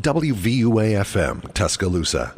WVUA-FM, Tuscaloosa.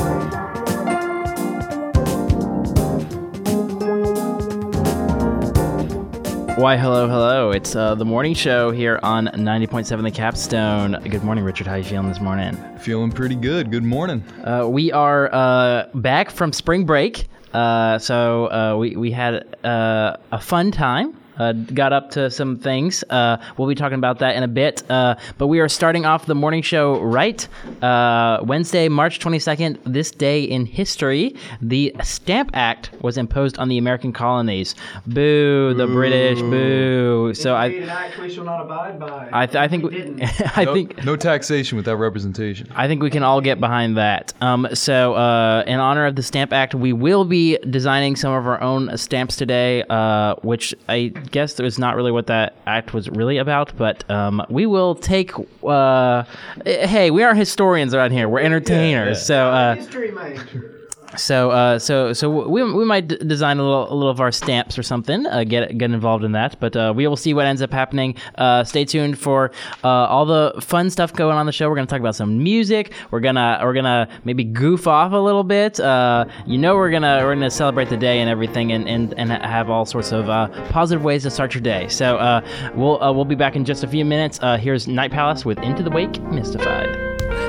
Why, hello. It's the morning show here on 90.7 The Capstone. Good morning, Richard. How you feeling this morning? Feeling pretty good. Good morning. We are back from spring break. So we had a fun time. Got up to some things. We'll be talking about that in a bit. But we are starting off the morning show right. Wednesday, March 22nd, this day in history, the Stamp Act was imposed on the American colonies. Boo, the British, boo. So an act we shall not abide by. I think no taxation without representation. I think we can all get behind that. So in honor of the Stamp Act, we will be designing some of our own stamps today, which I guess that was not really what that act was really about, but we will take hey, we are historians around here, we're entertainers. Yeah. History major. So we might design a little of our stamps or something, get involved in that, but we will see what ends up happening. Stay tuned for all the fun stuff going on the show. We're gonna talk about some music. We're gonna maybe goof off a little bit. We're gonna celebrate the day and everything, and have all sorts of positive ways to start your day. So we'll be back in just a few minutes. Here's Night Palace with Into the Wake, Mystified.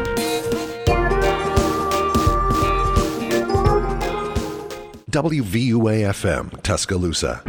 WVUA-FM, Tuscaloosa.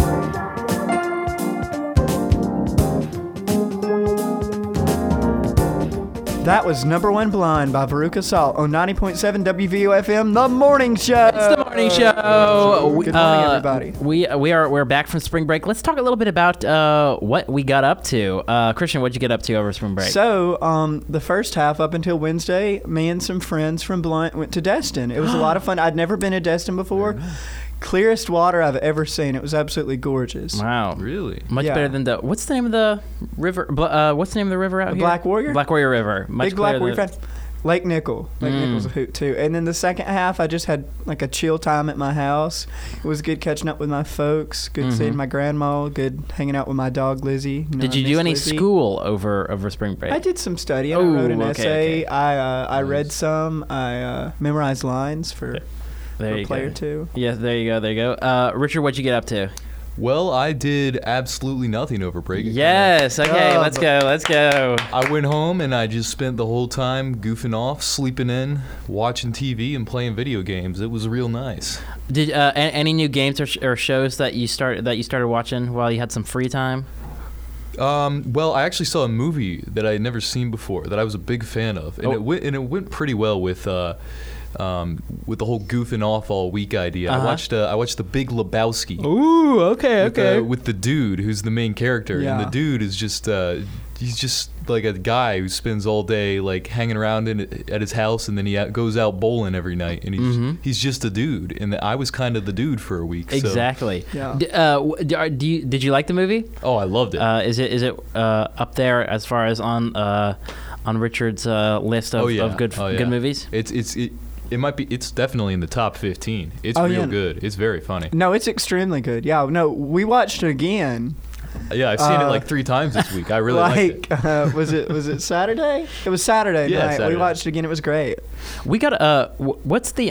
That was Number One Blind by Veruca Salt on 90.7 WVUFM, The Morning Show. It's the morning show. Good morning, everybody. We're back from spring break. Let's talk a little bit about what we got up to. Christian, what'd you get up to over spring break? So, the first half up until Wednesday, me and some friends from Blunt went to Destin. It was a lot of fun. I'd never been to Destin before. Clearest water I've ever seen. It was absolutely gorgeous. Wow, Really? much better than what's the name of the river? What's the name of the river out here? Black Warrior. Black Warrior River. Much Big Black clearer Warrior. Lake Nickel. Lake Nickel's a hoot too. And then the second half, I just had like a chill time at my house. It was good catching up with my folks. Good seeing my grandma. Good hanging out with my dog Lizzie. Did you do any school over spring break? I did some studying. I wrote an essay. I read some. I memorized lines for a play or two. Yeah, there you go. Richard, what'd you get up to? Well, I did absolutely nothing over break. Yes. Okay. Let's go. I went home and I just spent the whole time goofing off, sleeping in, watching TV, and playing video games. It was real nice. Did any new games or shows that you started watching while you had some free time? Well, I actually saw a movie that I had never seen before that I was a big fan of, and it went pretty well with the whole goofing off all week idea. Uh-huh. I watched The Big Lebowski. Ooh, okay. With the dude who's the main character, and the dude is just he's just like a guy who spends all day like hanging around at his house, and then he goes out bowling every night, and he's just a dude. And I was kind of the dude for a week. Exactly. So. Yeah. Did you like the movie? Oh, I loved it. Is it up there as far as on Richard's list of good movies? It's definitely in the top 15. It's real good. It's very funny. No, it's extremely good. Yeah, no, we watched it again. Yeah, I've seen it like 3 times this week. I really liked it. Was it Saturday? It was Saturday night. Saturday. We watched it again. It was great. We got what's the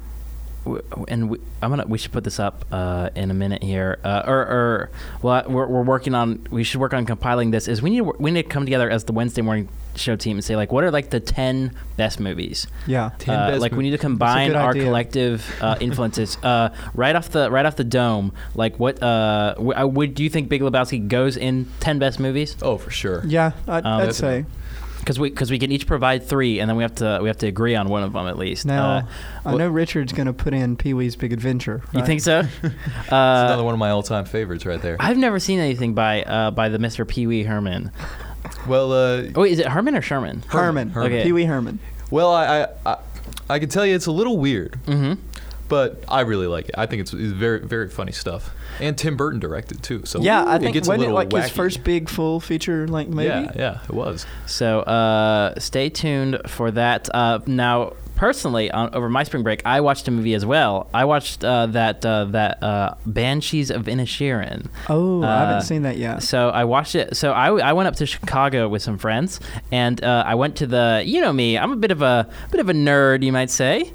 we should put this up in a minute here. We're working on. We should work on compiling this. Is we need to come together as the Wednesday morning show team and say like, what are like the 10 best movies? Yeah, 10 best like we need to combine our idea. collective influences. Right off the dome. Like what? Do you think Big Lebowski goes in 10 best movies? Oh, for sure. Yeah, I'd say. Because we can each provide 3, and then we have to agree on one of them at least. Now, I know Richard's going to put in Pee-wee's Big Adventure. Right? You think so? It's another one of my all-time favorites right there. I've never seen anything by the Mr. Pee-wee Herman. Well, wait, is it Herman or Sherman? Herman. Okay. Pee-wee Herman. Well, I can tell you it's a little weird, but I really like it. I think it's very, very funny stuff. And Tim Burton directed too, so yeah, I think it wasn't it like wacky. his first big full feature length movie? Yeah, it was. So stay tuned for that. Now, personally, over my spring break, I watched a movie as well. I watched that Banshees of Inisherin. Oh, I haven't seen that yet. So I watched it. So I went up to Chicago with some friends, and I went to the. You know me, I'm a bit of a nerd, you might say.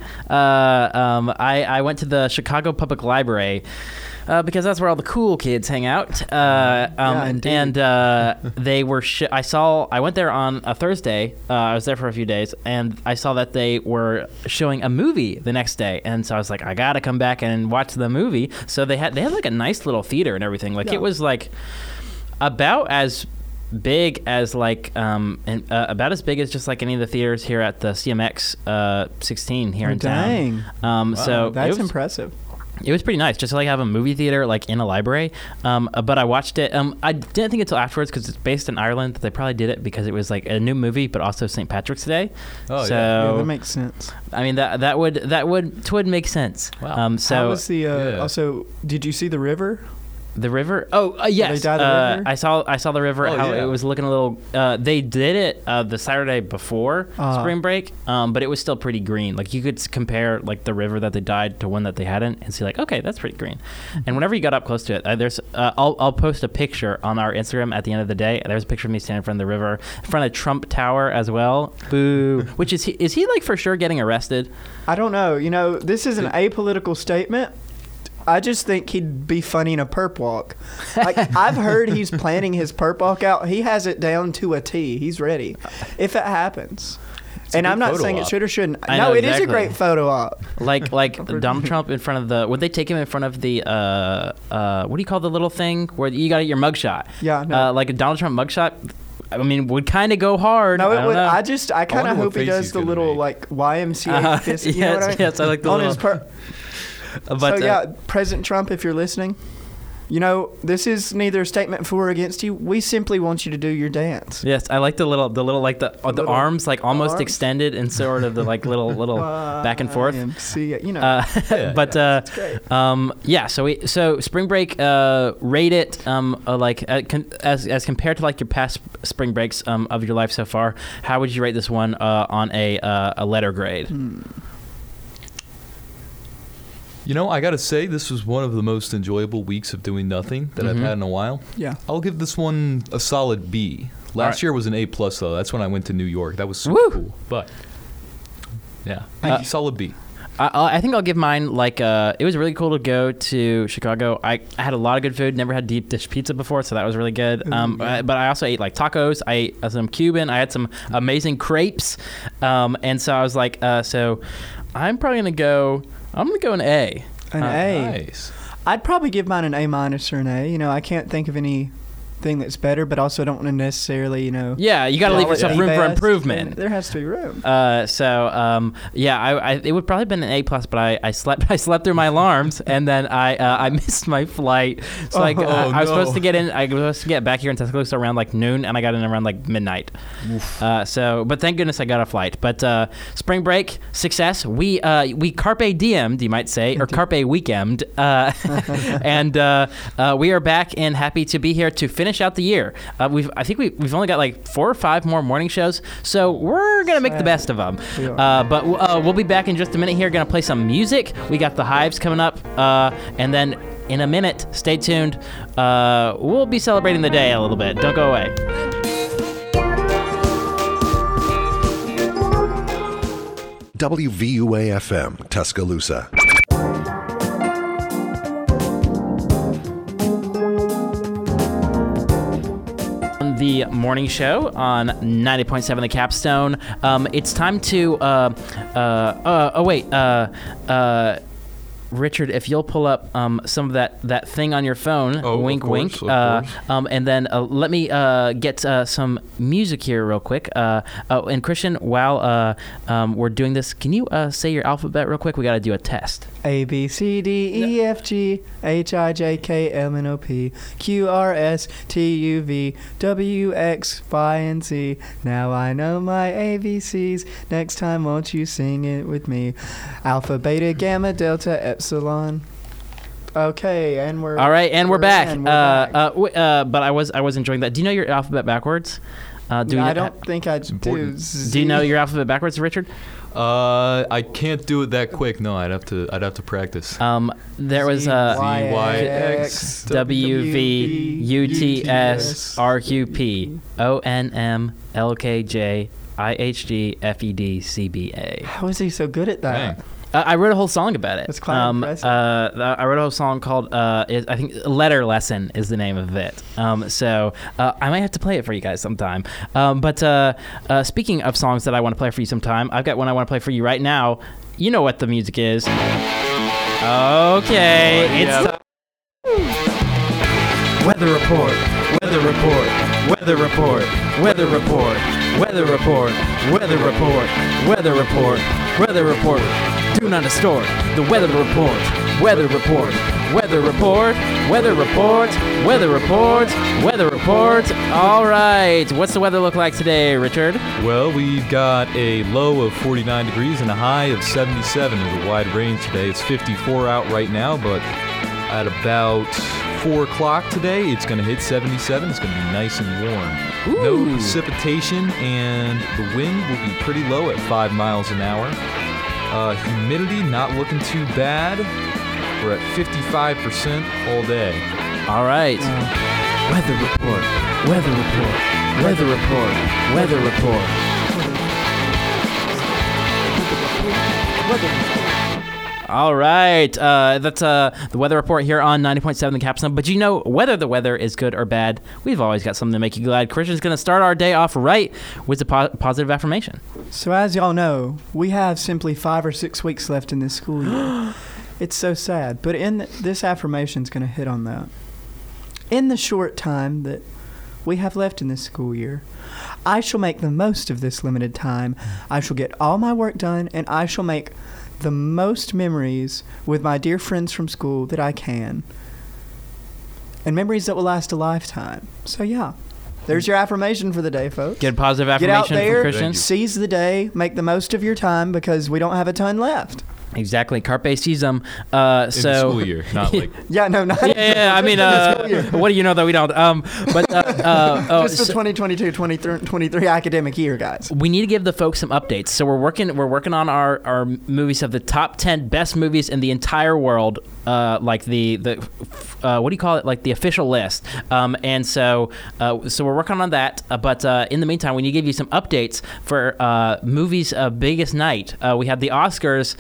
I went to the Chicago Public Library. Because that's where all the cool kids hang out. And they were. I went there on a Thursday. I was there for a few days, and I saw that they were showing a movie the next day. And so I was like, I gotta come back and watch the movie. So they had like a nice little theater and everything. Like it was like about as big as like about as big as just like any of the theaters here at the CMX 16 here in town. Wow, so that's impressive. It was pretty nice, just to like have a movie theater like in a library. But I watched it. I didn't think until afterwards, because it's based in Ireland, that they probably did it because it was like a new movie, but also St. Patrick's Day. Oh, so, yeah, that makes sense. I mean that would make sense. Wow. So how was the also? Did you see the river? The river? Oh, yes. They dyed the river? I saw the river. How it was looking a little. They did it the Saturday before spring break, but it was still pretty green. Like you could compare like the river that they dyed to one that they hadn't, and see like, okay, that's pretty green. And whenever you got up close to it, I'll post a picture on our Instagram at the end of the day. There's a picture of me standing in front of the river, in front of Trump Tower as well. Boo. Which is he like for sure getting arrested? I don't know. You know, this is an apolitical statement. I just think he'd be funny in a perp walk. Like, I've heard he's planning his perp walk out. He has it down to a T. He's ready if it happens. And I'm not saying it should or shouldn't. No, it is a great photo op. Like Donald Trump in front of the. Would they take him in front of the? What do you call the little thing where you got your mugshot? Yeah. No. Like a Donald Trump mugshot. I mean, would kind of go hard. No, it would. Know. I kind of hope he does the little like YMCA fist. You know what I mean? Yes, I like the on little. His But, so yeah, President Trump, if you're listening, you know, this is neither a statement for or against you. We simply want you to do your dance. Yes, I like the little like the arms like almost extended and sort of the like little back and forth. YMCA, you know. But that's great. So spring break, rate it like as compared to like your past spring breaks of your life so far. How would you rate this one on a letter grade? You know, I got to say, this was one of the most enjoyable weeks of doing nothing that I've had in a while. Yeah. I'll give this one a solid B. Last year was an A+, though. That's when I went to New York. That was super cool. But, yeah, solid B. I think I'll give mine like it was really cool to go to Chicago. I had a lot of good food. Never had deep dish pizza before, so that was really good. But I also ate like tacos. I ate some Cuban. I had some amazing crepes. And so I was like, so I'm probably gonna go. I'm going to go an A. An A? Nice. I'd probably give mine an A- or an A. You know, I can't think of anything that's better, but also don't want to necessarily, you know. Yeah, you got to leave yourself room for improvement. There has to be room. It would probably have been an A+, but I slept through my alarms, and then I missed my flight. So I was supposed to get in. I was supposed to get back here in Tuscaloosa around like noon, and I got in around like midnight. But thank goodness I got a flight. But spring break success. We carpe diemed, you might say, or carpe weekend, and we are back and happy to be here to finish out the year. I think we've only got like 4 or 5 more morning shows, so we're gonna make the best of them. But we'll be back in just a minute here. Gonna play some music. We got the Hives coming up, and then in a minute, stay tuned. We'll be celebrating the day a little bit. Don't go away. WVUA-FM, Tuscaloosa. The morning show on 90.7 The Capstone. It's time to Richard, if you'll pull up some of that thing on your phone, wink, wink, and then let me get some music here real quick. And Christian, while we're doing this, can you say your alphabet real quick? We got to do a test. A, B, C, D, E, F, G, H, I, J, K, L, N, O, P, Q, R, S, T, U, V, W, X, Y, and Z. Now I know my ABCs. Next time, won't you sing it with me? Alpha, beta, gamma, delta, epsilon. Okay, and we're all right, and we're back. But I was enjoying that. Do you know your alphabet backwards? I don't think I do. important. Do you know your alphabet backwards, Richard? I can't do it that quick. No, I'd have to practice. There was ZYX, W V U T S R Q P O N M L K J I H G F E D C B A. How is he so good at that? Dang. I wrote a whole song about it. That's quite impressive. I wrote a whole song called, I think Letter Lesson is the name of it. So I might have to play it for you guys sometime. But speaking of songs that I want to play for you sometime, I've got one I want to play for you right now. You know what the music is. Okay, it's Weather Report, Weather Report, Weather Report, Weather Report, Weather Report, Weather Report, Weather Report, Weather Report. Do not distort the weather report, weather report, weather report, weather report, weather report, weather report. All right, what's the weather look like today, Richard? Well, we've got a low of 49 degrees and a high of 77. There's a wide range today. It's 54 out right now, but at about 4 o'clock today, it's going to hit 77. It's going to be nice and warm. Ooh. No precipitation, and the wind will be pretty low at 5 miles an hour. Humidity not looking too bad. We're at 55% all day. All right. Weather report, weather report, weather report, weather report. All right, that's the weather report here on 90.7 The Capstone. But you know, whether the weather is good or bad, we've always got something to make you glad. Christian's going to start our day off right with a positive affirmation. So as y'all know, we have simply 5 or 6 weeks left in this school year. It's so sad, but this affirmation's going to hit on that. In the short time that we have left in this school year, I shall make the most of this limited time. I shall get all my work done, and I shall make the most memories with my dear friends from school that I can. And memories that will last a lifetime. So yeah, there's your affirmation for the day, folks. Good positive Get out affirmation there, from Christian. seize the day, make the most of your time because we don't have a ton left. Exactly, carpe diem. In the school year, not like... Yeah, no, not Yeah, I mean, what do you know that we don't? But just the 2022-2023 academic year, guys. we need to give the folks some updates. So we're working on our movies of the top 10 best movies in the entire world, like the what do you call it? Like the official list. And so we're working on that. But in the meantime, we need to give you some updates for movies' biggest night. We had the Oscars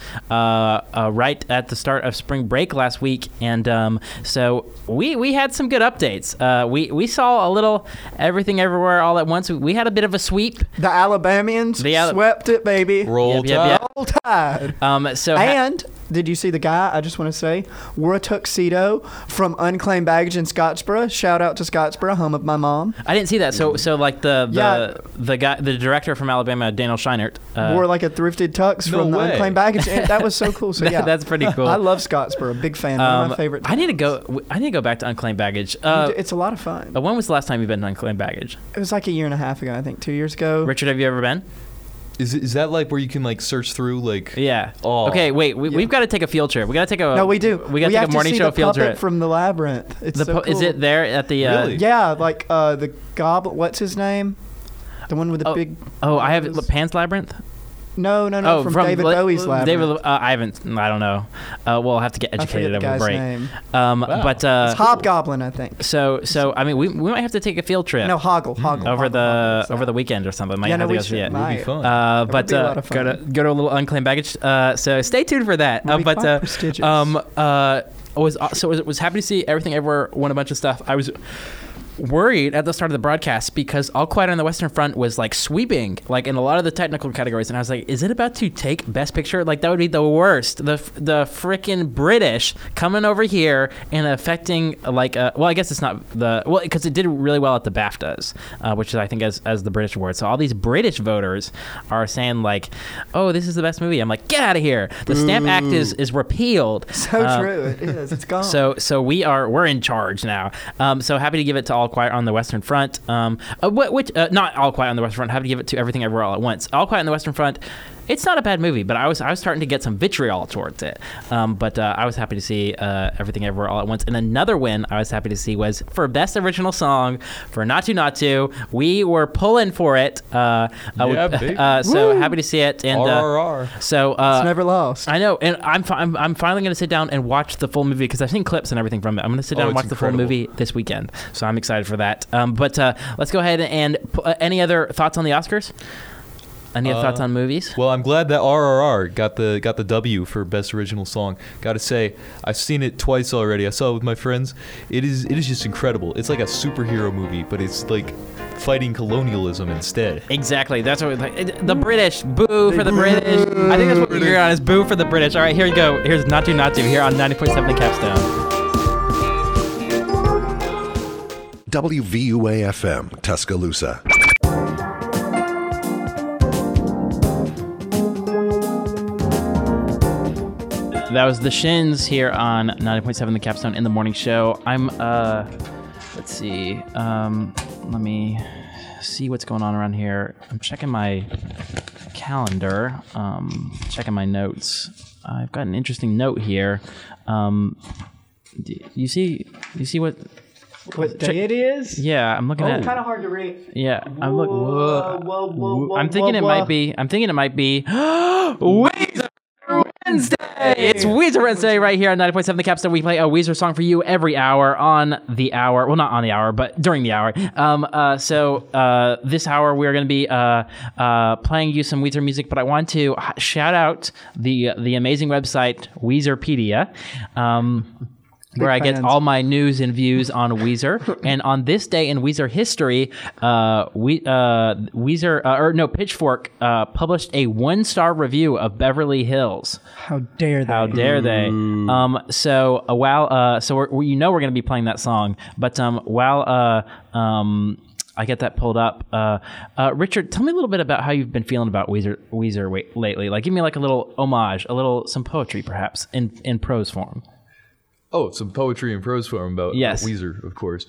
right at the start of spring break last week, and so we had some good updates. We saw a little Everything Everywhere All at Once. We had a bit of a sweep. The Alabamians swept it, baby. Roll Yep. Roll Tide. And did you see the guy, I just want to say, wore a tuxedo from Unclaimed Baggage in Scottsboro. Shout out to Scottsboro, home of my mom. I didn't see that. So like the guy, the director from Alabama, Daniel Scheinert, wore like a thrifted tux from the Unclaimed Baggage. And that was so cool. So yeah, that's pretty cool. I love Scottsboro. Big fan. One of my favorite. I need to go back to Unclaimed Baggage. It's a lot of fun. When was the last time you've been to Unclaimed Baggage? It was like a year and a half ago, I think, 2 years ago. Richard, have you ever been? Is that like where you can like search through like? Yeah. Oh. Okay. Wait. We've got to take a field trip. We got to take a. No, we do. We got to take a morning show field trip from the Labyrinth. It's so cool. Is it there at the? Really? Yeah, like the goblin. What's his name? The one with the big. Oh, I have Pan's Labyrinth. No, from David Bowie's Labyrinth. I don't know. We'll have to get educated over break. Name. But it's Hobgoblin, I think. So I mean, we might have to take a field trip. No, Hoggle. Over the weekend or something. Might have to go see it. It would be fun. But be a lot of fun. go to a little Unclaimed Baggage. So stay tuned for that. It'll be quite prestigious. I was happy to see Everything Everywhere won a bunch of stuff. I was worried at the start of the broadcast because All Quiet on the Western Front was like sweeping like in a lot of the technical categories, and I was like, is it about to take Best Picture? Like that would be the worst. The freaking British coming over here and affecting like well, I guess it's not because it did really well at the BAFTAs, which is I think as the British award. So all these British voters are saying like, oh, this is the best movie. I'm like, get out of here. The Stamp Act is repealed. So true. It is. It's gone. So we're in charge now. So happy to give it to All Quiet on the Western Front. Not All Quiet on the Western Front. Happy to give it to Everything Everywhere All at Once. All Quiet on the Western Front It's not a bad movie, but I was starting to get some vitriol towards it. But I was happy to see Everything Everywhere All at Once. And another win I was happy to see was for Best Original Song for Naatu Naatu. We were pulling for it. Baby. So happy to see it. And RRR. so It's never lost. I know, and I'm finally going to sit down and watch the full movie because I've seen clips and everything from it. I'm going to sit down and watch the full movie this weekend, so I'm excited for that. But let's go ahead and any other thoughts on the Oscars? Any other thoughts on movies? Well, I'm glad that RRR got the W for Best Original Song. Got to say, I've seen it twice already. I saw it with my friends. It is just incredible. It's like a superhero movie, but it's like fighting colonialism instead. Exactly. That's what the British. Boo for the British. I think that's what we're hearing on is boo for the British. All right, here you go. Here's Naatu Naatu here on 90.7 The Capstone. WVUA-FM, Tuscaloosa. That was the Shins here on 90.7 The Capstone in the morning show. I'm let's see. Let me see what's going on around here. I'm checking my calendar, checking my notes. I've got an interesting note here. You see what day it is? Yeah, I'm looking at. Kind of hard to read. Yeah, I'm looking. Whoa, I'm thinking it might be. Weezer Wednesday. It's Weezer Wednesday right here on 90.7 The Capstone. We play a Weezer song for you every hour on the hour. Well, not on the hour, but during the hour. So this hour we're going to be playing you some Weezer music. But I want to shout out the amazing website Weezerpedia. Where I get all my news and views on Weezer. And on this day in Weezer history, Pitchfork published a 1-star review of Beverly Hills. How dare they? How dare they? So we're going to be playing that song. But while I get that pulled up, Richard, tell me a little bit about how you've been feeling about Weezer lately. Like, give me like a little homage, some poetry perhaps in prose form. Oh, some poetry and prose form about Weezer, of course.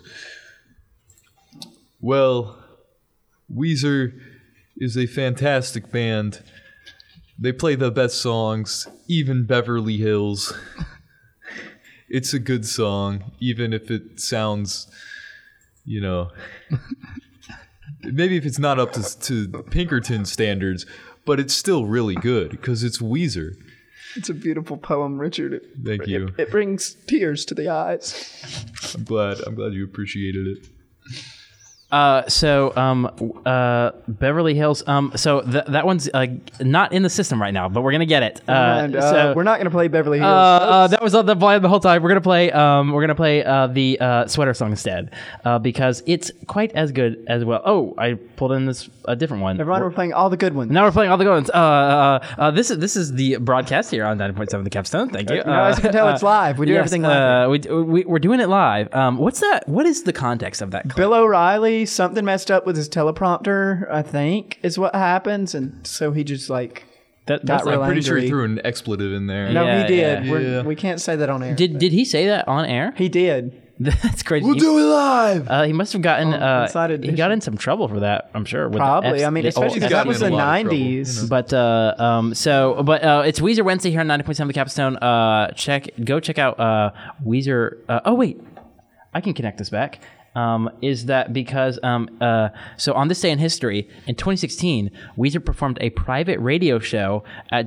Well, Weezer is a fantastic band. They play the best songs, even Beverly Hills. It's a good song, even if it sounds, maybe if it's not up to Pinkerton standards, but it's still really good because it's Weezer. It's a beautiful poem, Richard. Thank you. It brings tears to the eyes. I'm glad you appreciated it. Beverly Hills. So that one's not in the system right now, but we're gonna get it. We're not gonna play Beverly Hills. That was the plan the whole time. We're gonna play the Sweater song instead, because it's quite as good as well. Oh, I pulled in a different one. Everyone, we're playing all the good ones. Now we're playing all the good ones. This is the broadcast here on 90.7 The Capstone. Thank you. As you can tell, it's live. We do everything live. We're doing it live. What's that? What is the context of that clip? Bill O'Reilly, something messed up with his teleprompter, I think, is what happens, and so he just got real I'm pretty sure he angry. threw an expletive in there. No, he did. Yeah. We can't say that on air. Did he say that on air? He did. That's crazy. We'll do it live. He must have gotten. Inside he Edition. got in some trouble for that, I'm sure. With Probably. I mean, especially because that was the in a lot of 90s. But it's Weezer Wednesday here on 90.7 The Capstone. Go check out Weezer. Oh wait, I can connect this back. Is that because so on this day in history, in 2016, Weezer performed a private radio show at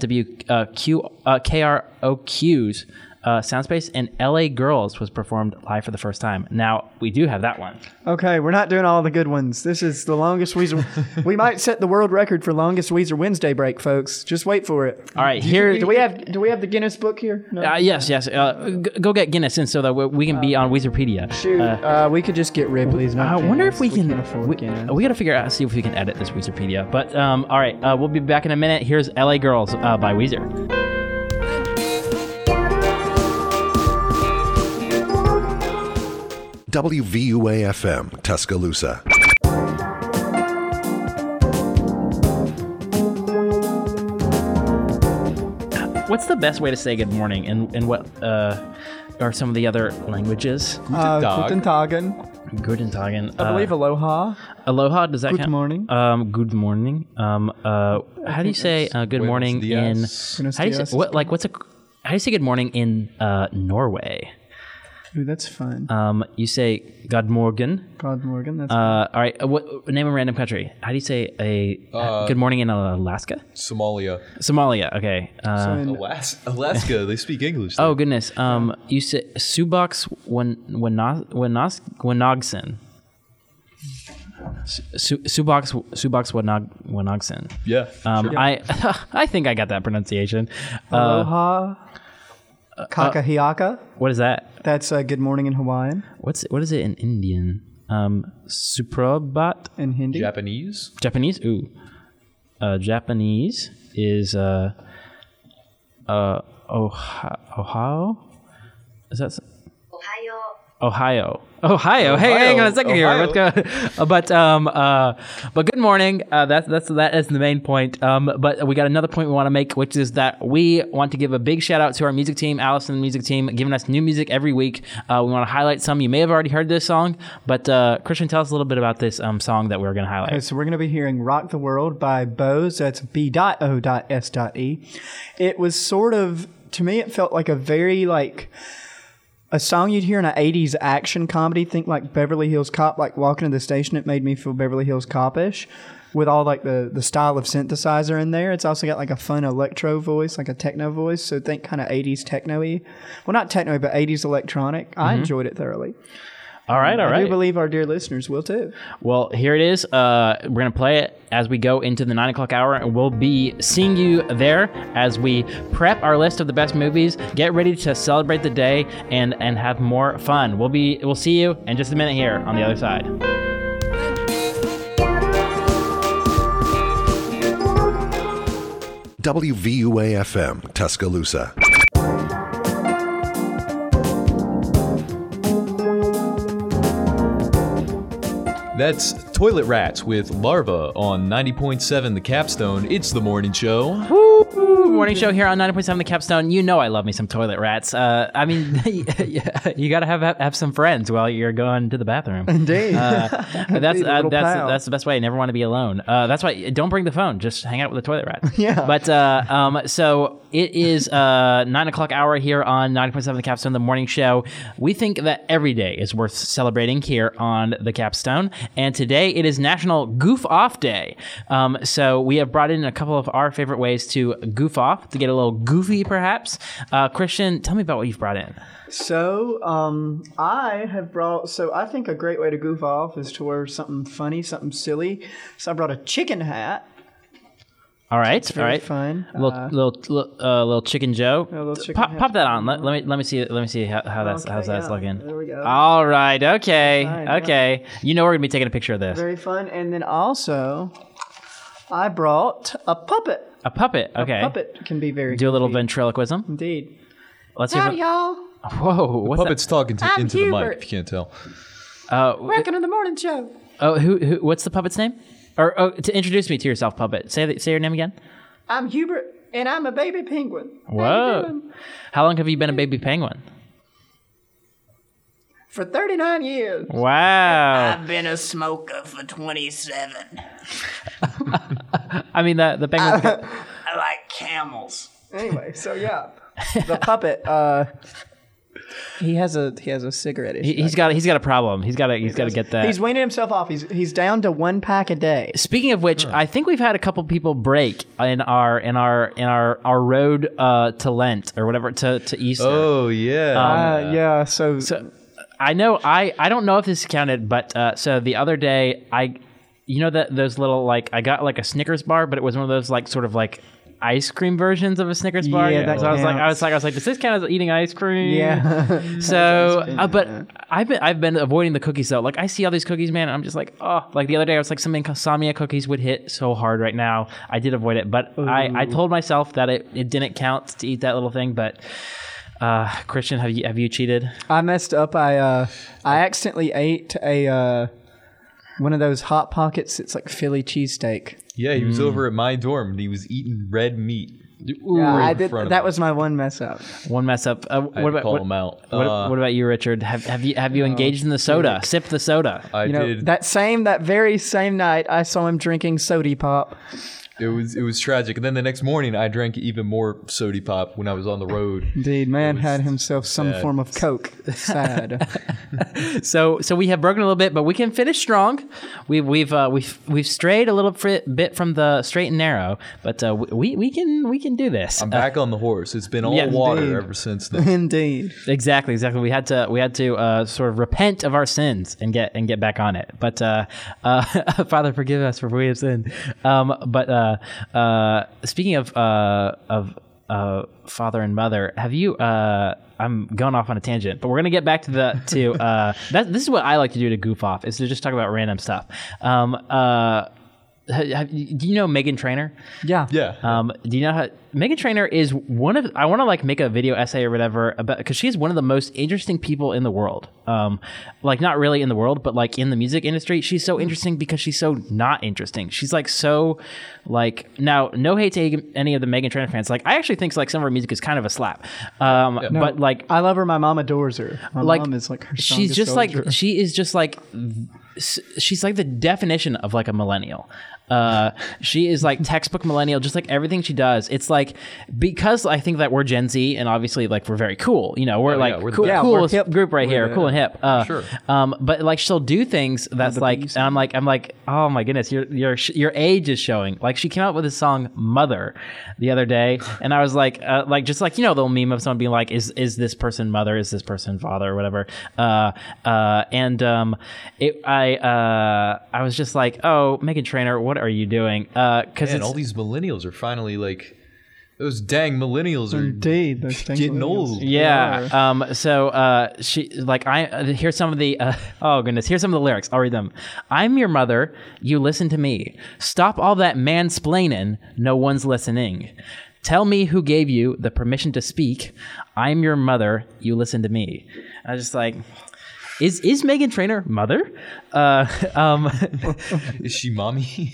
KROQ's Soundspace, and LA Girls was performed live for the first time. Now, we do have that one. Okay, we're not doing all the good ones. This is the longest Weezer. We might set the world record for longest Weezer Wednesday break, folks. Just wait for it. All right, here. Do we have the Guinness book here? No? Yes. Go get Guinness in so that we can be on Weezerpedia. Shoot, we could just get Ripley's. I wonder if we can afford Guinness. We got to figure out, see if we can edit this Weezerpedia. But all right, we'll be back in a minute. Here's LA Girls by Weezer. WVUA-FM, Tuscaloosa. What's the best way to say good morning, and what are some of the other languages? Guten Tagen. Guten Tagen. I believe aloha. Aloha, does that Good count? morning. Good morning. How do you say good morning in? Buenos How do you dias. say how do you say good morning in Norway? Ooh, that's fun. You say God morgen. God Morgan. That's All right. What name a random country? How do you say good morning in Alaska? Somalia. Somalia. Okay. so in, Alaska, they speak English. Oh goodness. You say Subox Wanogson. Subox Wanogson. Yeah. I think I got that pronunciation. aloha. Kakahiaka. What is that? That's good morning in Hawaiian. What is it in Indian? Suprabhat. In Hindi. Japanese? Japanese. Ooh. Japanese is Ohio. Is that? Ohio. Hey, hang on a second here. Let's go. But good morning. That is the main point. But we got another point we want to make, which is that we want to give a big shout out to our music team, Allison music team, giving us new music every week. We want to highlight some. You may have already heard this song, but Christian, tell us a little bit about this song that we're going to highlight. Okay, so we're going to be hearing Rock the World by Bose. That's B.O.S.E. It was sort of, to me, it felt like a very a song you'd hear in an 80s action comedy. Think like Beverly Hills Cop, like walking to the station. It made me feel Beverly Hills Cop-ish with all like the style of synthesizer in there. It's also got like a fun electro voice, like a techno voice. So think kind of 80s techno-y. Well, not techno-y, but 80s electronic. I enjoyed it thoroughly. All right. I do believe our dear listeners will too. Well, here it is. We're going to play it as we go into the 9 o'clock hour, and we'll be seeing you there as we prep our list of the best movies, get ready to celebrate the day, and have more fun. We'll see you in just a minute here on the other side. WVUA-FM, Tuscaloosa. That's Toilet Rats with Larva on 90.7 The Capstone. It's the morning show. Woo! Morning show here on 90.7 The Capstone. You know I love me some Toilet Rats. I mean, you got to have some friends while you're going to the bathroom. Indeed. That's the best way. I never want to be alone. That's why don't bring the phone. Just hang out with the Toilet Rat. Yeah. But so it is 9 o'clock hour here on 90.7 The Capstone, the morning show. We think that every day is worth celebrating here on The Capstone. And today it is National Goof Off Day. So we have brought in a couple of our favorite ways to goof off, to get a little goofy perhaps. Christian, tell me about what you've brought in. So, I think a great way to goof off is to wear something funny, something silly. So I brought a chicken hat. All right, It's very fun. Little Chicken Joe. little chicken hat. Pop that on. Let me see how that's looking. There we go. All right. Okay. Fine, Okay. You know we're gonna be taking a picture of this. Very fun. And then also, I brought a puppet. A puppet. Okay. A puppet can be very Do a little goofy. ventriloquism. Indeed. Let's hear. Howdy, y'all. Whoa. What's Puppet's talking into the Hubert. mic, if you can't tell. that? Welcome to the morning show. Who? What's the puppet's name? Or to introduce me to yourself, puppet. Say your name again. I'm Hubert, and I'm a baby penguin. How you Whoa. doing? How long have you been a baby penguin? For 39 years. Wow. I've been a smoker for 27. I mean the penguins. I like camels. Anyway, so yeah, the puppet. He has a cigarette issue. He's got a problem. He's got to get that. He's weaning himself off. He's down to 1 pack a day. Speaking of which, I think we've had a couple people break in our road to Lent or whatever to Easter. Oh, yeah. Yeah. So I know I don't know if this counted, but so the other day those little I got like a Snickers bar, but it was one of those sort of ice cream versions of a Snickers bar. Yeah, that so I was counts. like, does this count as eating ice cream? yeah. So, but I've been avoiding the cookies though. I see all these cookies, man, and I'm just the other day I was some insomnia cookies would hit so hard right now. I did avoid it, but I told myself that it didn't count to eat that little thing. But Christian, have you cheated? I messed up. I accidentally ate a one of those Hot Pockets. It's like Philly cheesesteak. Yeah, he was over at my dorm and he was eating red meat. Yeah, I did. That was my one mess up. One mess up. I had to call him out. What about you, Richard? Have you engaged in the soda? Sip the soda. I did. That very same night, I saw him drinking Sody Pop. It was tragic. And then the next morning, I drank even more Sody Pop when I was on the road. Indeed, man had himself some form of Coke. Sad. So we have broken a little bit, but we can finish strong. We've strayed a little bit from the straight and narrow, but we can do this. I'm back on the horse. It's been all water ever since then. Indeed. Exactly. We had to sort of repent of our sins and get back on it. But Father, forgive us for we have sinned. Speaking of father and mother, have you? I'm going off on a tangent, but we're gonna get back to this is what I like to do to goof off, is to just talk about random stuff. Do you know Meghan Trainor? Yeah. Yeah. Do you know how Meghan Trainor is one of? I want to make a video essay or whatever about, because she's one of the most interesting people in the world. Not really in the world, but in the music industry, she's so interesting because she's so not interesting. She's now, no hate to any of the Meghan Trainor fans. I actually think some of her music is kind of a slap. But I love her. My mom adores her. My mom is her she's just soldier. She is just she's the definition of a millennial. She is textbook millennial, just everything she does. It's because I think that we're Gen Z, and obviously we're very cool. We're we're the best. coolest hip. group right here, cool and hip. Sure. But she'll do things that's and I'm like, oh my goodness, your age is showing. She came out with this song "Mother" the other day, and I was the little meme of someone being is this person mother? Is this person father? Or whatever. I was just oh, Meghan Trainor, what are you doing? Because all these millennials are finally those dang millennials are indeed those dang getting millennials. old. Yeah. So she here's some of the oh goodness, here's some of the lyrics. I'll read them. I'm your mother, you listen to me. Stop all that mansplaining, no one's listening. Tell me who gave you the permission to speak. I'm your mother, you listen to me. I was just Is Meghan Trainor mother? Is she mommy?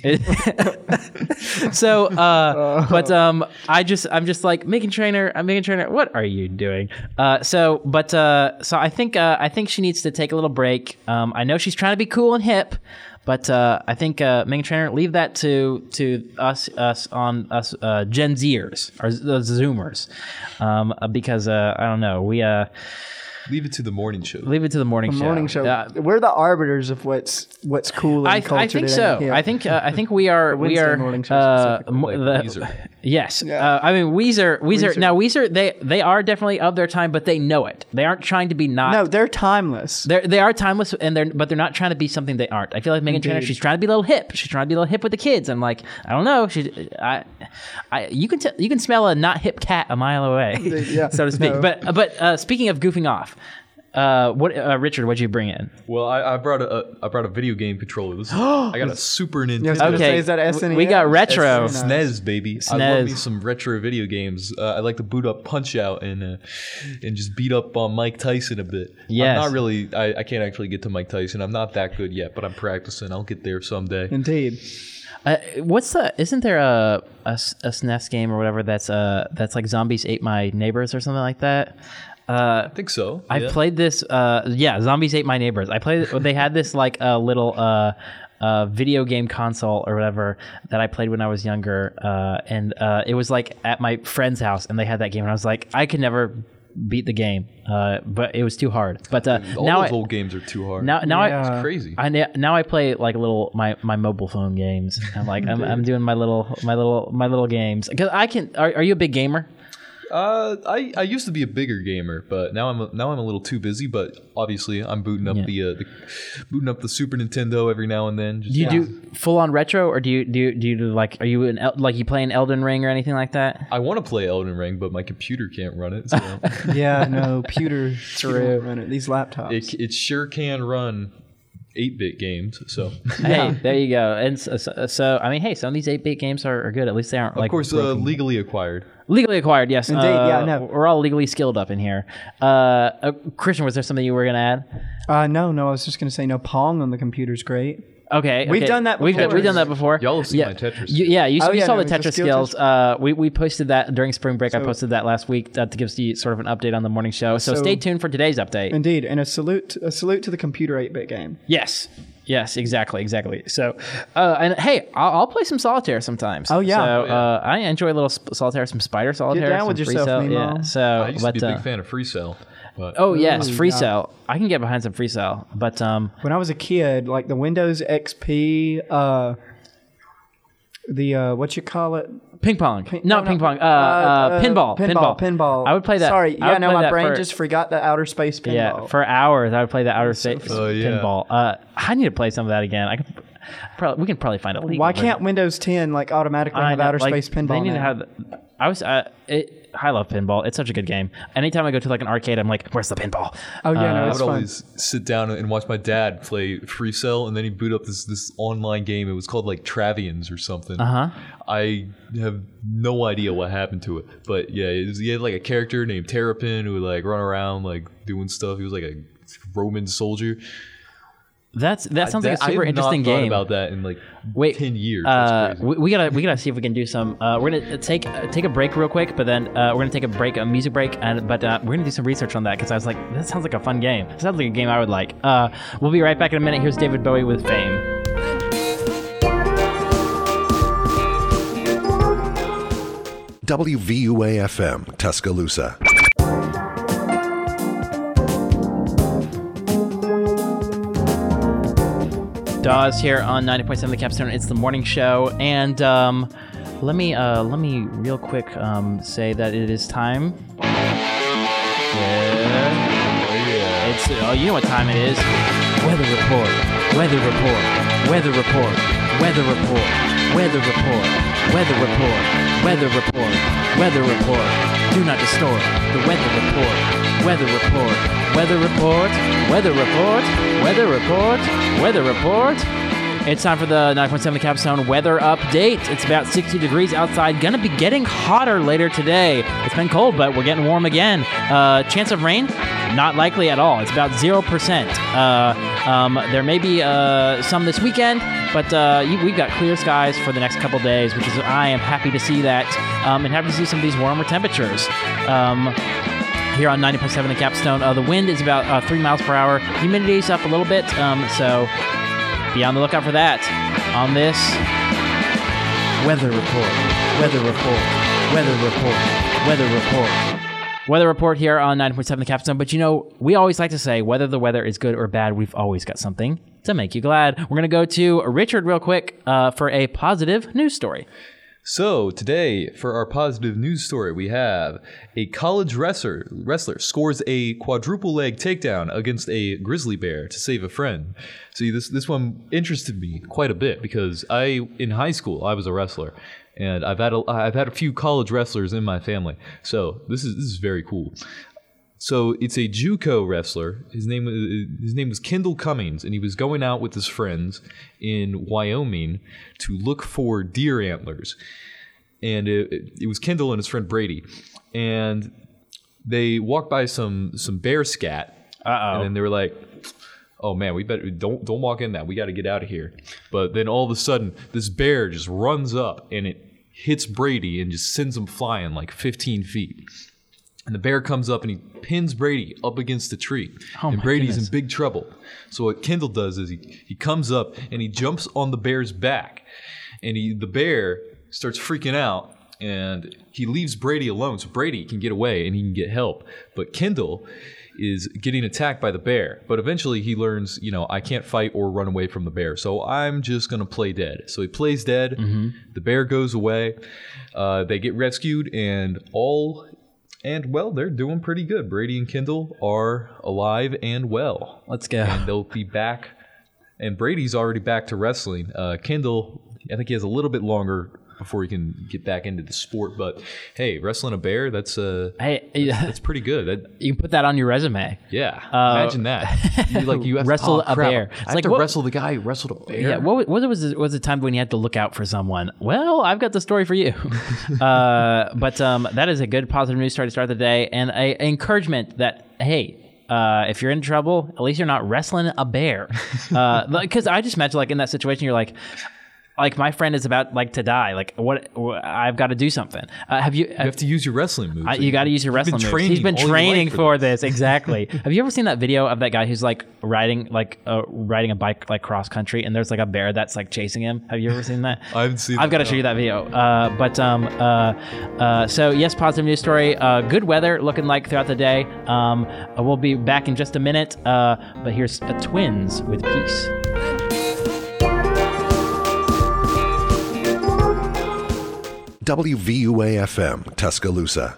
I'm just Meghan Trainor, what are you doing? So I think she needs to take a little break. I know she's trying to be cool and hip, but I think Meghan Trainor, leave that to us Gen Zers or the Zoomers, because I don't know, Leave it to the morning show. Leave it to the morning show. Morning show. We're the arbiters of what's cool in culture I think today. so. Yeah. I think we are. Wednesday morning show specifically. Weezer. Yes. Yeah. Weezer. Now Weezer, they are definitely of their time, but they know it. They aren't trying to be not. No, they're timeless. They are timeless, but they're not trying to be something they aren't. I feel like Meghan Trainor, she's trying to be a little hip. She's trying to be a little hip with the kids. I'm I don't know. You can smell a not hip cat a mile away, Yeah. so to speak. No. But speaking of goofing off. Richard, what'd you bring in? Well, I brought a video game controller. I got a Super Nintendo. Okay, is that SNES? We got retro. SNES, baby. SNES. I love me some retro video games. I like to boot up Punch Out and just beat up on Mike Tyson a bit. Yes. I'm not really. I can't actually get to Mike Tyson. I'm not that good yet, but I'm practicing. I'll get there someday. Indeed. Isn't there a SNES game or whatever that's like Zombies Ate My Neighbors or something like that? I think so. I played this. Zombies Ate My Neighbors. They had this little video game console or whatever that I played when I was younger, and it was at my friend's house, and they had that game, and I was I could never beat the game, but it was too hard. But all now those old games are too hard. Now it's crazy. Now I play my mobile phone games. I'm doing my little games because I can. Are you a big gamer? I used to be a bigger gamer, but now I'm a little too busy. But obviously, I'm booting up booting up the Super Nintendo every now and then. Do you do full on retro, or do you do are you you playing Elden Ring or anything like that? I want to play Elden Ring, but my computer can't run it. So. Yeah, no, pewter can't run it. These laptops. It sure can run 8-bit games. So hey, there you go. And so I mean, hey, some of these 8-bit games are good. At least they aren't of course legally acquired. Legally acquired, yes. Indeed, yeah, no. We're all legally skilled up in here. Christian, was there something you were going to add? No, I was just going to say, no, Pong on the computer's great. Okay, We've done that We've before. done that before. Y'all have seen my Tetris. You Oh, saw the no, Tetris just skill skills. We posted that during spring break. I So- posted that last week to give you sort of an update on the morning show. So stay tuned for today's update. Indeed, and a salute to the computer 8-bit game. Yes, exactly. So, and hey, I'll play some solitaire sometimes. Oh, yeah. So I enjoy a little solitaire, some spider solitaire. down some with free yourself, cell. Meemaw. Yeah. So, I used to but be a big fan of Free Cell. But oh yes, free yeah. cell. I can get behind some free cell, but When I was a kid, like the Windows XP, the what you call it? ping pong. Not ping pong. Pinball. Pinball. I would play that. Sorry, I would play my that brain for- just forgot the outer space pinball. Yeah, for hours I would play the outer space Oh, yeah. pinball. I need to play some of that again. We can probably find a legal Why version. can't Windows 10 like automatically have know, outer like, space pinball? They need to now? have. I love pinball. It's such a good game. Anytime I go to like an arcade, I'm like, "Where's the pinball?" Oh yeah, no, I it's would fun. always sit down and watch my dad play Free Cell, and then he'd boot up this online game. It was called like Travians or something. I have no idea what happened to it, but yeah, he had like a character named Terrapin who would like run around like doing stuff. He was like a Roman soldier. That sounds like a I super have interesting not thought game. about that in like Wait, 10 years. That's crazy. we gotta see if we can do some. We're gonna take a break real quick, but then we're gonna take a music break, but we're gonna do some research on that because I was like, that sounds like a fun game. It sounds like a game I would like. We'll be right back in a minute. Here's David Bowie with Fame. WVUA-FM, Tuscaloosa. Dawes here on 90.7 The Capstone. It's the morning show, and let me real quick say that it is time. It's you know what time it is. Weather report. Weather report. Weather report. Weather report. Weather report. Weather report. Weather report. Weather report. Do not distort the weather report. Weather report. Weather report. Weather report. Weather report. Weather report. It's time for the 9.7 Capstone weather update. It's about 60 degrees outside. Gonna be getting hotter later today. It's been cold, but we're getting warm again. Chance of rain? Not likely at all. It's about 0%. There may be some this weekend, but we've got clear skies for the next couple days, which is I am happy to see that, and happy to see some of these warmer temperatures. Here on 90.7 The Capstone, the wind is about 3 miles per hour. Humidity is up a little bit, so be on the lookout for that on this weather report. Weather report. Weather report. Weather report. Weather report here on 9.7 The Capstone. But we always like to say whether the weather is good or bad, we've always got something to make you glad. We're going to go to Richard real quick for a positive news story. So today, for our positive news story, we have a college wrestler scores a quadruple leg takedown against a grizzly bear to save a friend. See, this one interested me quite a bit because in high school I was a wrestler, and I've had a few college wrestlers in my family. So this is very cool. So it's a JUCO wrestler. His name was Kendall Cummings, and he was going out with his friends in Wyoming to look for deer antlers. And it was Kendall and his friend Brady, and they walked by some bear scat. And then they were like, "Oh man, we better don't walk in that. We got to get out of here." But then all of a sudden, this bear just runs up and it hits Brady and just sends him flying like 15 feet. And the bear comes up and he pins Brady up against a tree. And Brady's in big trouble. So what Kendall does is he comes up and he jumps on the bear's back. And the bear starts freaking out and he leaves Brady alone so Brady can get away and he can get help. But Kendall is getting attacked by the bear. But eventually he learns, I can't fight or run away from the bear. So I'm just going to play dead. So he plays dead. Mm-hmm. The bear goes away. They get rescued and they're doing pretty good. Brady and Kendall are alive and well. Let's go. And they'll be back. And Brady's already back to wrestling. Kendall, I think he has a little bit longer before he can get back into the sport. But hey, wrestling a bear, that's pretty good. You can put that on your resume. Yeah, imagine that. You have Wrestle to, a bear. I have to wrestle the guy who wrestled a bear. Yeah, what was the time when you had to look out for someone? Well, I've got the story for you. But that is a good positive news story to start the day, and an encouragement that hey, if you're in trouble, at least you're not wrestling a bear. Because I just imagine, like, in that situation, you're like my friend is about like to die. Like, what? I've got to do something. You have to use your wrestling moves. You got to use your wrestling moves. He's been training for this. Exactly. Have you ever seen that video of that guy who's like riding a bike like cross country, and there's like a bear that's like chasing him? Have you ever seen that? I haven't seen. I've got to show you that video. So yes, positive news story. Good weather looking like throughout the day. We'll be back in just a minute. But here's Twins with Peace. WVUA-FM, Tuscaloosa.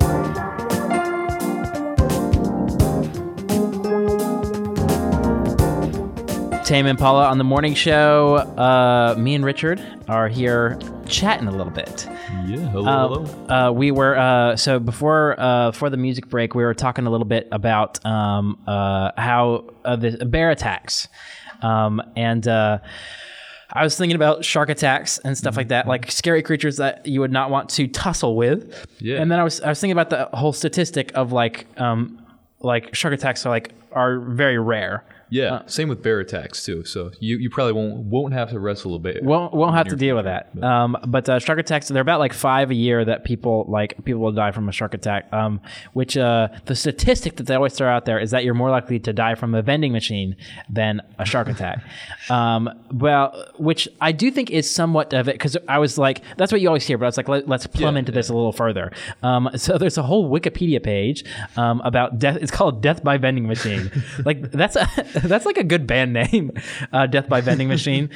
Tame Impala on the morning show. Me and Richard are here chatting a little bit. Yeah, hello. We were so before the music break, we were talking a little bit about how the bear attacks, and I was thinking about shark attacks and stuff like that, like scary creatures that you would not want to tussle with. Yeah. And then I was thinking about the whole statistic of like shark attacks are very rare. Yeah, same with bear attacks too. So you probably won't have to wrestle a bear. Won't have to deal with that. But shark attacks, they're about like 5 a year that people will die from a shark attack. Which the statistic that they always throw out there is that you're more likely to die from a vending machine than a shark attack. Well, which I do think is somewhat of it, because I was like, that's what you always hear. But I was like, let's plumb into this a little further. So there's a whole Wikipedia page about death. It's called Death by Vending Machine. Like that's like a good band name, Death by Vending Machine.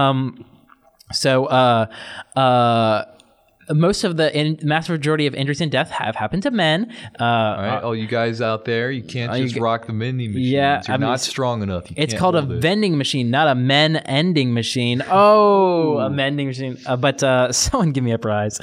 Most of the massive majority of injuries and death have happened to men. All right, all you guys out there, you can't just rock the vending machine. Yeah, you're not strong enough. It's called a vending machine, not a men-ending machine. Oh, a vending machine. But someone give me a prize.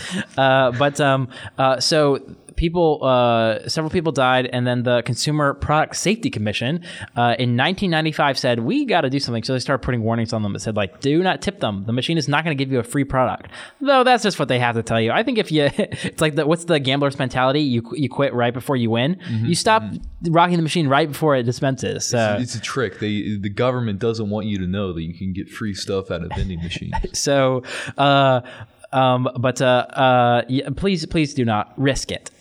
So several people died, and then the Consumer Product Safety Commission in 1995 said, we got to do something. So they started putting warnings on them that said, like, do not tip them. The machine is not going to give you a free product. Though that's just what they have to tell you. I think if you, it's like, what's the gambler's mentality? You quit right before you win. Mm-hmm. You stop rocking the machine right before it dispenses. So. It's a trick. The government doesn't want you to know that you can get free stuff out of vending machines. So, please do not risk it.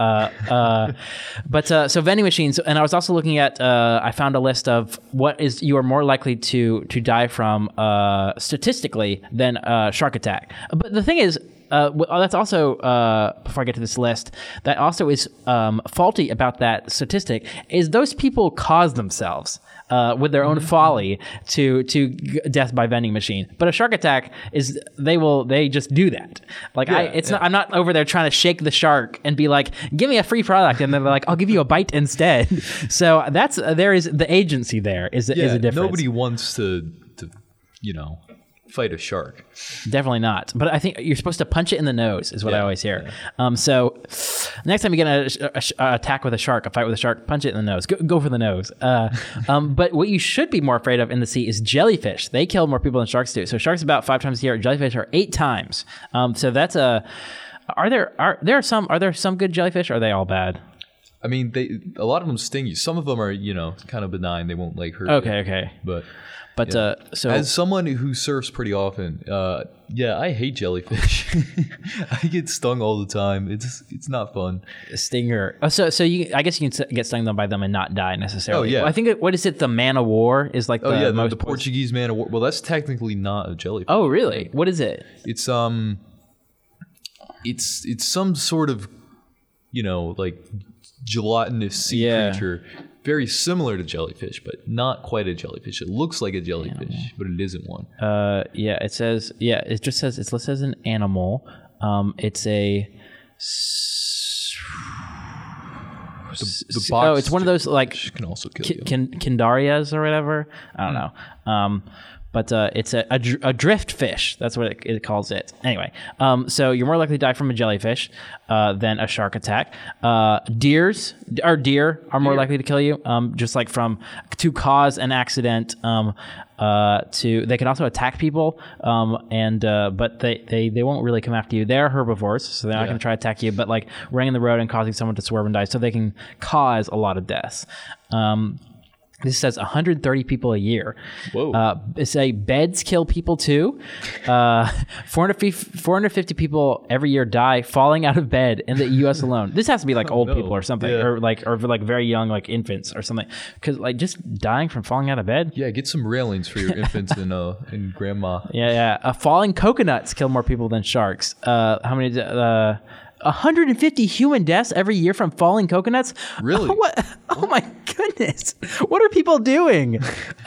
So vending machines, and I was also looking at, I found a list of what is you are more likely to die from statistically than shark attack. But the thing is, that's also, before I get to this list, that also is faulty about that statistic, is those people cause themselves with their own folly to death by vending machine. But a shark attack is they just do that. Like I'm not over there trying to shake the shark and be like, give me a free product, and then they're like, I'll give you a bite instead. So there is the agency there is a difference. Nobody wants to fight a shark. Definitely not. But I think you're supposed to punch it in the nose is what I always hear. So next time you get an attack with a shark, a fight with a shark, punch it in the nose. Go for the nose. But what you should be more afraid of in the sea is jellyfish. They kill more people than sharks do. So sharks about 5 times a year. Jellyfish are 8 times. So that's Are there some good jellyfish? Or are they all bad? I mean, a lot of them sting you. Some of them are kind of benign. They won't hurt you. Okay. But so as someone who surfs pretty often, I hate jellyfish. I get stung all the time. It's not fun. Stinger. Oh, so I guess you can get stung by them and not die necessarily. Oh yeah. Well, I think what is it? The man of war is like the Portuguese man of war. Well, that's technically not a jellyfish. Oh really? What is it? It's some sort of like gelatinous sea creature. Very similar to jellyfish, but not quite a jellyfish. It looks like a jellyfish, but it isn't one. It says, it just says, it's listed as an animal. It's a... The box it's one of those like can also kill you. Kindarias or whatever. I don't know. but it's a drift fish. That's what it calls it. Anyway, so you're more likely to die from a jellyfish than a shark attack. Deer are more likely to kill you, just like to cause an accident. They can also attack people, but they won't really come after you. They're herbivores, so they're not going to try to attack you. But like running the road and causing someone to swerve and die, so they can cause a lot of deaths. This says 130 people a year. Whoa. Say beds kill people too. 450 people every year die falling out of bed in the U.S. alone. This has to be like old people or something, or very young like infants or something. Because like just dying from falling out of bed. Yeah, get some railings for your infants and grandma. Yeah. Falling coconuts kill more people than sharks. How many? 150 human deaths every year from falling coconuts. Really? What? Oh my goodness! What are people doing?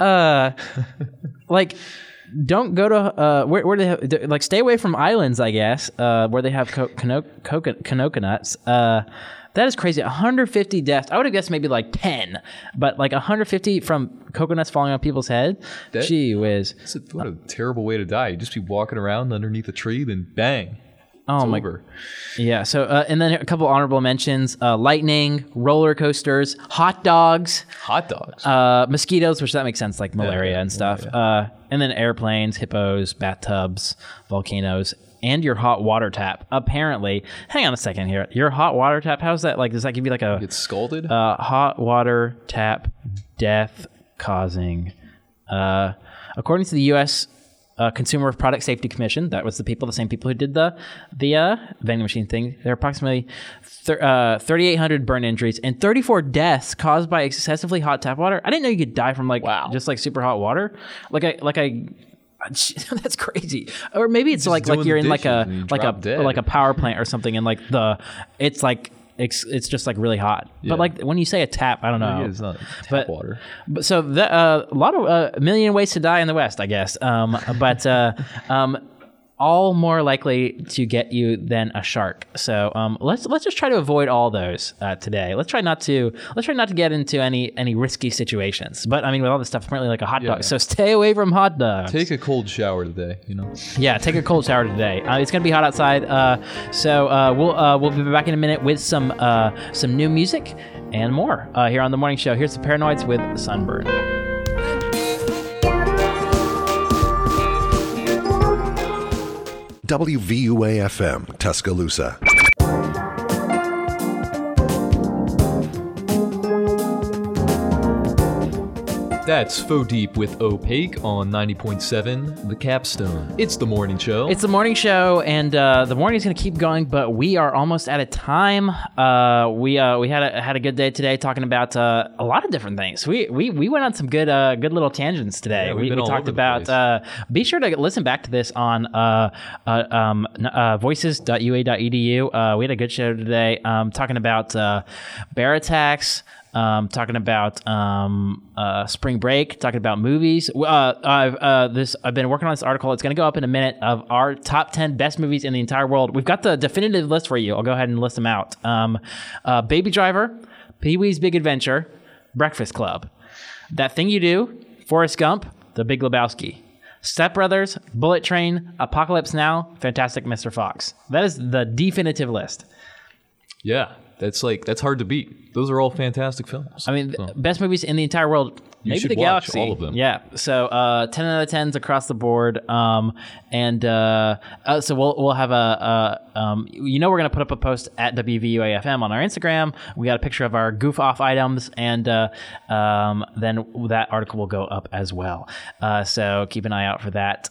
Like, don't go to where they have, like stay away from islands, I guess, where they have coconuts. That is crazy. 150 deaths. I would have guessed maybe like 10, but like 150 from coconuts falling on people's head. Gee whiz! What a terrible way to die. You just be walking around underneath a tree, then bang. Oh my! Yeah. So and then a couple honorable mentions: lightning, roller coasters, hot dogs, mosquitoes, which that makes sense, like malaria and stuff. And then airplanes, hippos, bathtubs, volcanoes, and your hot water tap. Apparently, hang on a second here. Your hot water tap. How's that? Like, does that give you like a get scalded? Hot water tap death causing. According to the U.S. Consumer Product Safety Commission, that was the same people who did the vending machine thing. There are approximately 3,800 burn injuries and 34 deaths caused by excessively hot tap water. I didn't know you could die from just like super hot water. That's crazy. Or maybe it's like you're in like a power plant or something, and it's just like really hot. Yeah. But like when you say a tap, I don't know. Yeah, it's not tap water. But so a lot of a million ways to die in the West, I guess. All more likely to get you than a shark. So let's just try to avoid all those today. Let's try not to get into any risky situations. But I mean, with all this stuff, apparently like a hot dog. So stay away from hot dogs. Take a cold shower today. Yeah, take a cold shower today. It's gonna be hot outside. So we'll be back in a minute with some new music and more here on the morning show. Here's the Paranoids with Sunburn. WVUA-FM, Tuscaloosa. That's Faux Deep with Opaque on 90.7 The Capstone. It's the morning show. It's the morning show, and the morning's going to keep going, but we are almost out of time. We had a good day today talking about a lot of different things. We went on some good little tangents today. Yeah, we talked about. Be sure to listen back to this on voices.ua.edu. We had a good show today talking about bear attacks. Talking about spring break, talking about movies. I've been working on this article. It's going to go up in a minute of our top 10 best movies in the entire world. We've got the definitive list for you. I'll go ahead and list them out. Baby Driver, Pee-wee's Big Adventure, Breakfast Club, That Thing You Do, Forrest Gump, The Big Lebowski, Step Brothers, Bullet Train, Apocalypse Now, Fantastic Mr. Fox. That is the definitive list. Yeah. That's hard to beat. Those are all fantastic films. I mean, best movies in the entire world. Maybe the galaxy. All of them. Yeah. So 10 out of 10s across the board. So we'll have we're gonna put up a post at WVUA-FM on our Instagram. We got a picture of our goof off items, and then that article will go up as well. So keep an eye out for that.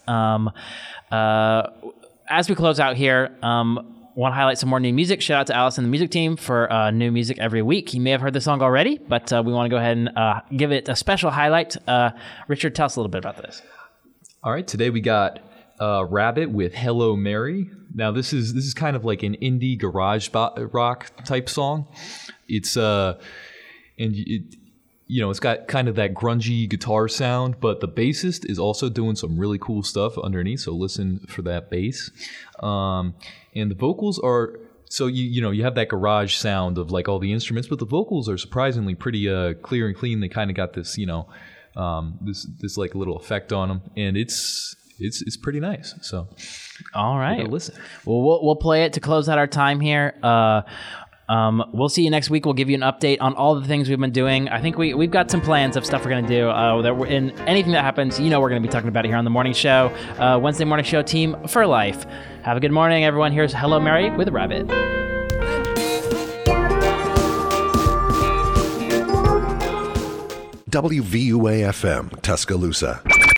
As we close out here, want to highlight some more new music. Shout out to Alice and the music team for new music every week. You may have heard the song already, but we want to go ahead and give it a special highlight. Richard, tell us a little bit about this. All right, today we got Rabbit with Hello Mary. Now this is kind of like an indie garage rock type song. It's it's got kind of that grungy guitar sound, but the bassist is also doing some really cool stuff underneath. So listen for that bass. And the vocals are, so you have that garage sound of like all the instruments, but the vocals are surprisingly pretty clear and clean. They kind of got this, this like little effect on them, and it's pretty nice. So all right, listen. Well, we'll play it to close out our time here. We'll see you next week. We'll give you an update on all the things we've been doing. I think we've got some plans of stuff we're going to do. That we're in anything that happens, we're going to be talking about it here on the morning show. Wednesday morning show, team for life. Have a good morning, everyone. Here's Hello Mary with Rabbit. WVUA FM, Tuscaloosa.